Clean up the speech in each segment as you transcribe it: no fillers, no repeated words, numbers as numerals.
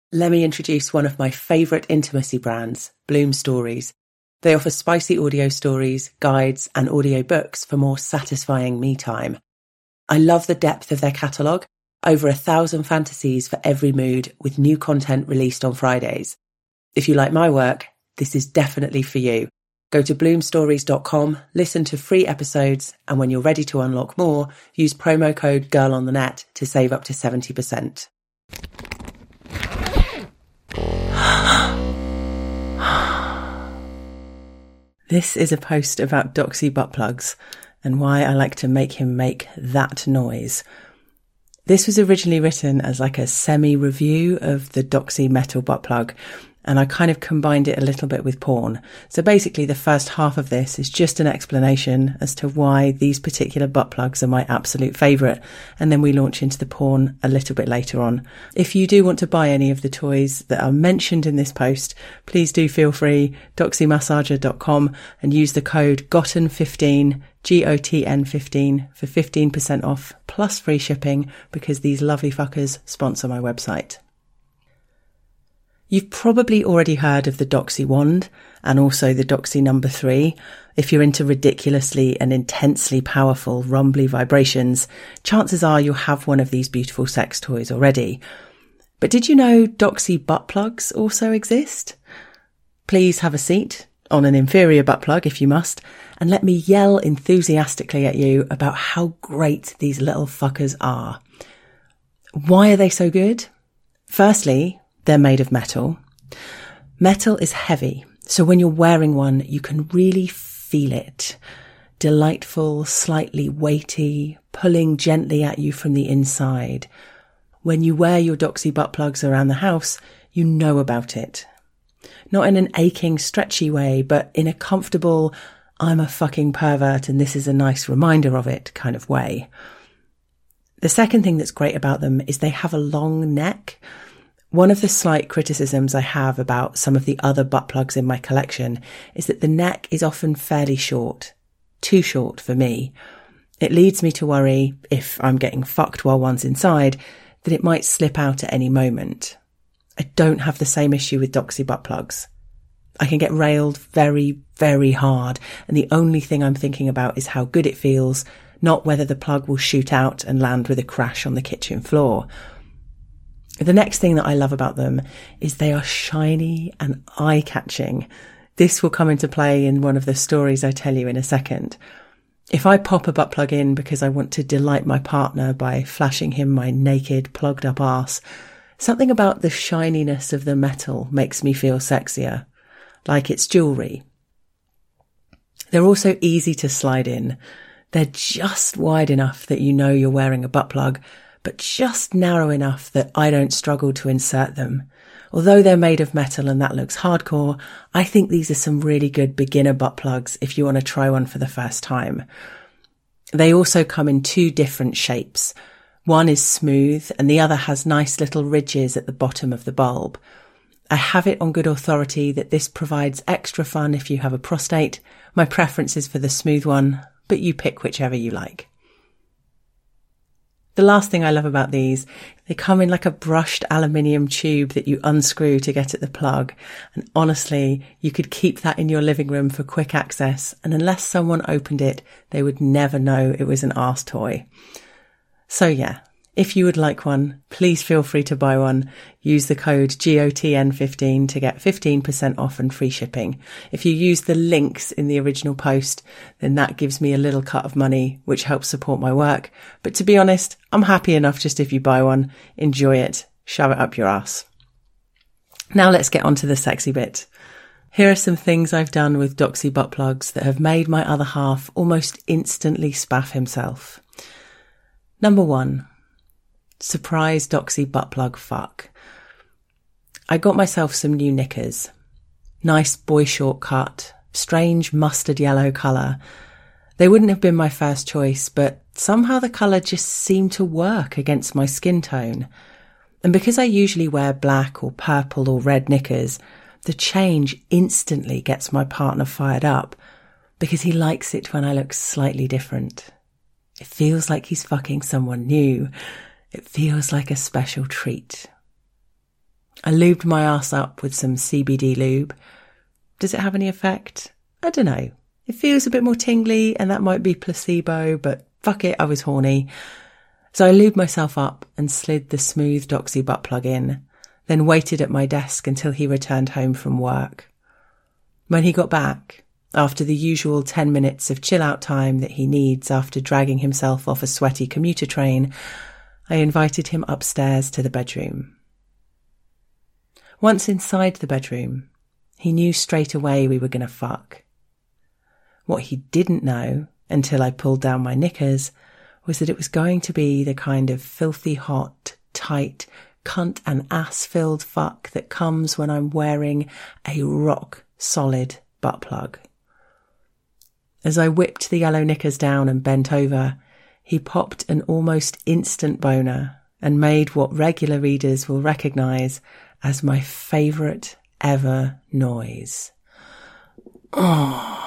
Let me introduce one of my favourite intimacy brands, Bloom Stories. They offer spicy audio stories, guides, and audio books for more satisfying me time. I love the depth of their catalogue, over 1,000 fantasies for every mood, with new content released on Fridays. If you like my work, this is definitely for you. Go to bloomstories.com, listen to free episodes, and when you're ready to unlock more, use promo code GIRLONTHENET to save up to 70%. This is a post about Doxy butt plugs and why I like to make him make that noise. This was originally written as like a semi-review of the Doxy metal butt plug, and I kind of combined it a little bit with porn. So basically the first half of this is just an explanation as to why these particular butt plugs are my absolute favourite, and then we launch into the porn a little bit later on. If you do want to buy any of the toys that are mentioned in this post, please do feel free, doxymassager.com, and use the code GOTTEN15, GOTN15 for 15% off plus free shipping, because these lovely fuckers sponsor my website. You've probably already heard of the Doxy wand and also the Doxy number 3. If you're into ridiculously and intensely powerful rumbly vibrations, chances are you'll have one of these beautiful sex toys already. But did you know Doxy butt plugs also exist? Please have a seat on an inferior butt plug if you must, and let me yell enthusiastically at you about how great these little fuckers are. Why are they so good? Firstly, they're made of metal. Metal is heavy, so when you're wearing one, you can really feel it. Delightful, slightly weighty, pulling gently at you from the inside. When you wear your Doxy butt plugs around the house, you know about it. Not in an aching, stretchy way, but in a comfortable, I'm a fucking pervert and this is a nice reminder of it kind of way. The second thing that's great about them is they have a long neck. One of the slight criticisms I have about some of the other butt plugs in my collection is that the neck is often fairly short, too short for me. It leads me to worry, if I'm getting fucked while one's inside, that it might slip out at any moment. I don't have the same issue with Doxy butt plugs. I can get railed very, very hard, and the only thing I'm thinking about is how good it feels, not whether the plug will shoot out and land with a crash on the kitchen floor. The next thing that I love about them is they are shiny and eye-catching. This will come into play in one of the stories I tell you in a second. If I pop a butt plug in because I want to delight my partner by flashing him my naked, plugged up arse, something about the shininess of the metal makes me feel sexier, like it's jewellery. They're also easy to slide in. They're just wide enough that you know you're wearing a butt plug, but just narrow enough that I don't struggle to insert them. Although they're made of metal and that looks hardcore, I think these are some really good beginner butt plugs if you want to try one for the first time. They also come in 2 different shapes. One is smooth and the other has nice little ridges at the bottom of the bulb. I have it on good authority that this provides extra fun if you have a prostate. My preference is for the smooth one, but you pick whichever you like. The last thing I love about these, they come in like a brushed aluminium tube that you unscrew to get at the plug. And honestly, you could keep that in your living room for quick access. And unless someone opened it, they would never know it was an arse toy. So yeah, if you would like one, please feel free to buy one. Use the code GOTN15 to get 15% off and free shipping. If you use the links in the original post, then that gives me a little cut of money, which helps support my work. But to be honest, I'm happy enough just if you buy one, enjoy it, shove it up your ass. Now let's get on to the sexy bit. Here are some things I've done with Doxy butt plugs that have made my other half almost instantly spaff himself. Number 1. Surprise Doxy butt plug fuck. I got myself some new knickers. Nice boy short cut, strange mustard yellow colour. They wouldn't have been my first choice, but somehow the colour just seemed to work against my skin tone. And because I usually wear black or purple or red knickers, the change instantly gets my partner fired up because he likes it when I look slightly different. It feels like he's fucking someone new. It feels like a special treat. I lubed my ass up with some CBD lube. Does it have any effect? I don't know. It feels a bit more tingly and that might be placebo, but fuck it, I was horny. So I lubed myself up and slid the smooth Doxy butt plug in, then waited at my desk until he returned home from work. When he got back, after the usual 10 minutes of chill out time that he needs after dragging himself off a sweaty commuter train, I invited him upstairs to the bedroom. Once inside the bedroom, he knew straight away we were going to fuck. What he didn't know, until I pulled down my knickers, was that it was going to be the kind of filthy hot, tight, cunt and ass-filled fuck that comes when I'm wearing a rock-solid butt plug. As I whipped the yellow knickers down and bent over, he popped an almost instant boner and made what regular readers will recognise as my favourite ever noise. Oh.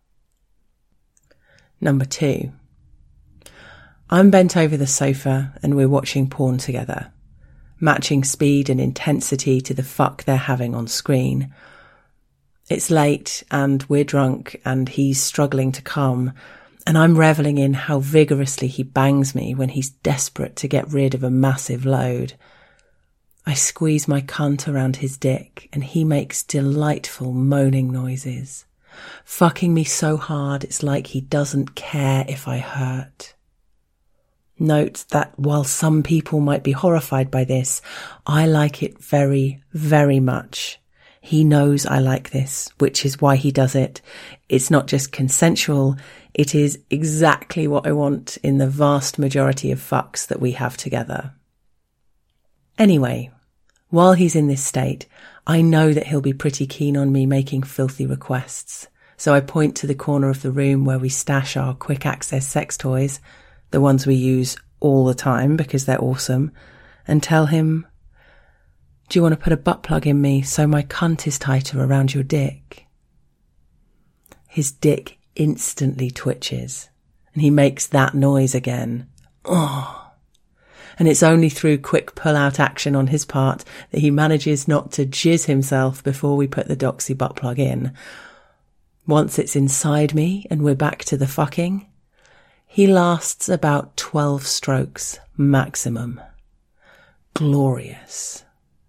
Number 2. I'm bent over the sofa and we're watching porn together, matching speed and intensity to the fuck they're having on screen. It's late and we're drunk and he's struggling to come, and I'm revelling in how vigorously he bangs me when he's desperate to get rid of a massive load. I squeeze my cunt around his dick and he makes delightful moaning noises, fucking me so hard it's like he doesn't care if I hurt. Note that while some people might be horrified by this, I like it very, very much. He knows I like this, which is why he does it. It's not just consensual, it is exactly what I want in the vast majority of fucks that we have together. Anyway, while he's in this state, I know that he'll be pretty keen on me making filthy requests. So I point to the corner of the room where we stash our quick access sex toys, the ones we use all the time because they're awesome, and tell him, "Do you want to put a butt plug in me so my cunt is tighter around your dick?" His dick instantly twitches and he makes that noise again. Oh. And it's only through quick pull-out action on his part that he manages not to jizz himself before we put the Doxy butt plug in. Once it's inside me and we're back to the fucking, he lasts about 12 strokes maximum. Glorious.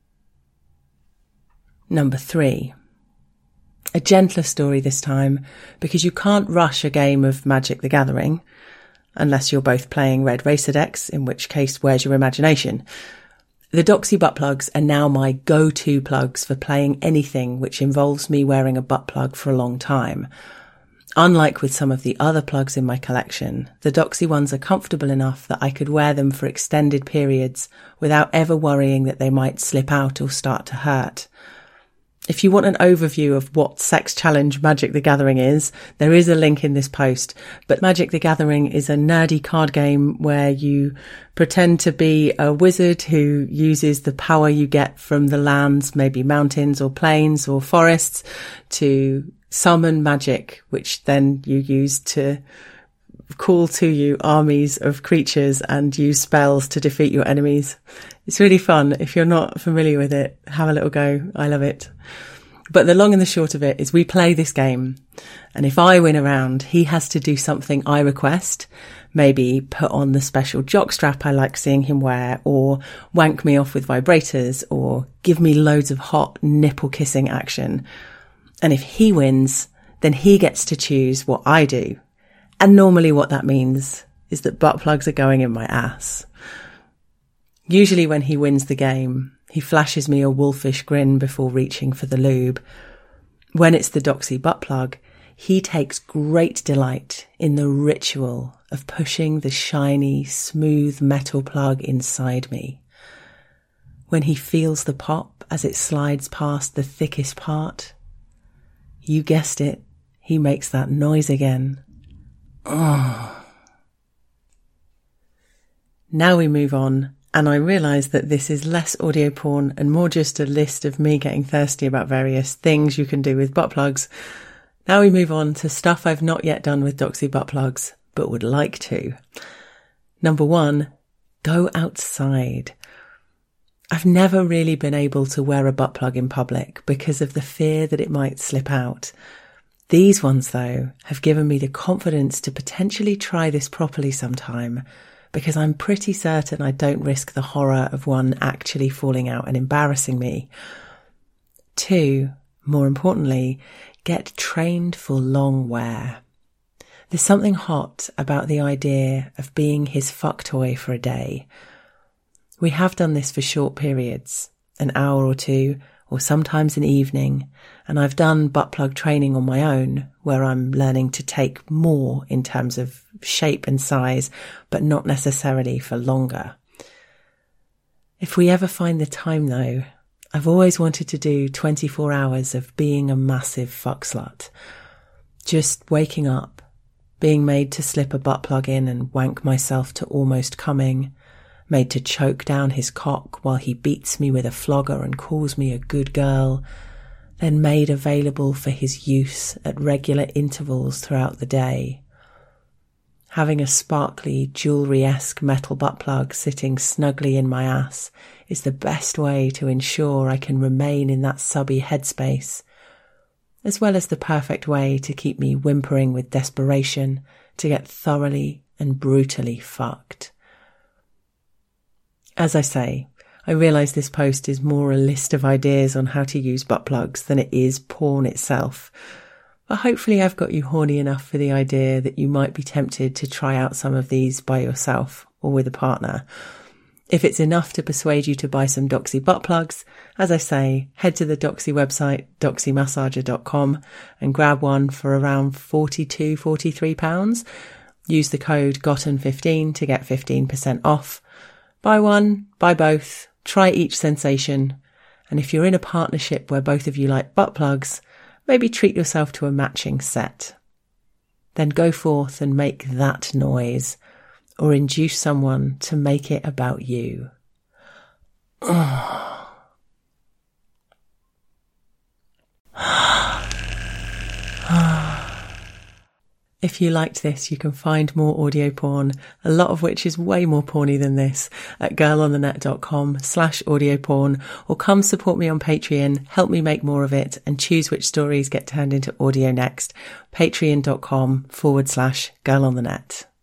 Number 3. A gentler story this time, because you can't rush a game of Magic the Gathering, unless you're both playing Red Racer decks, in which case, where's your imagination? The Doxy butt plugs are now my go-to plugs for playing anything which involves me wearing a butt plug for a long time. Unlike with some of the other plugs in my collection, the Doxy ones are comfortable enough that I could wear them for extended periods without ever worrying that they might slip out or start to hurt. If you want an overview of what Sex Challenge Magic the Gathering is, there is a link in this post. But Magic the Gathering is a nerdy card game where you pretend to be a wizard who uses the power you get from the lands, maybe mountains or plains or forests, to summon magic, which then you use to call to you armies of creatures and use spells to defeat your enemies. It's really fun. If you're not familiar with it, have a little go. I love it. But the long and the short of it is we play this game, and if I win a round, he has to do something I request, maybe put on the special jockstrap I like seeing him wear, or wank me off with vibrators, or give me loads of hot nipple kissing action. And if he wins, then he gets to choose what I do. And normally what that means is that butt plugs are going in my ass. Usually when he wins the game, he flashes me a wolfish grin before reaching for the lube. When it's the Doxy butt plug, he takes great delight in the ritual of pushing the shiny, smooth metal plug inside me. When he feels the pop as it slides past the thickest part, you guessed it, he makes that noise again. Oh. Now we move on, and I realise that this is less audio porn and more just a list of me getting thirsty about various things you can do with butt plugs. Now we move on to stuff I've not yet done with Doxy butt plugs, but would like to. Number 1, go outside. I've never really been able to wear a butt plug in public because of the fear that it might slip out. These ones, though, have given me the confidence to potentially try this properly sometime, because I'm pretty certain I don't risk the horror of one actually falling out and embarrassing me. 2, more importantly, get trained for long wear. There's something hot about the idea of being his fuck toy for a day. We have done this for short periods, an hour or two, or sometimes an evening, and I've done butt plug training on my own, where I'm learning to take more in terms of shape and size, but not necessarily for longer. If we ever find the time though, I've always wanted to do 24 hours of being a massive fuck slut. Just waking up, being made to slip a butt plug in and wank myself to almost coming, made to choke down his cock while he beats me with a flogger and calls me a good girl, then made available for his use at regular intervals throughout the day. Having a sparkly, jewellery-esque metal butt plug sitting snugly in my ass is the best way to ensure I can remain in that subby headspace, as well as the perfect way to keep me whimpering with desperation to get thoroughly and brutally fucked. As I say, I realise this post is more a list of ideas on how to use butt plugs than it is porn itself. But hopefully I've got you horny enough for the idea that you might be tempted to try out some of these by yourself or with a partner. If it's enough to persuade you to buy some Doxy butt plugs, as I say, head to the Doxy website, doxymassager.com, and grab one for around £42-43. Use the code GOTTEN15 to get 15% off. Buy one, buy both, try each sensation, and if you're in a partnership where both of you like butt plugs, maybe treat yourself to a matching set. Then go forth and make that noise, or induce someone to make it about you. If you liked this, you can find more audio porn, a lot of which is way more porny than this, at girlonthenet.com/audio porn, or come support me on Patreon, help me make more of it, and choose which stories get turned into audio next. Patreon.com/girlonthenet.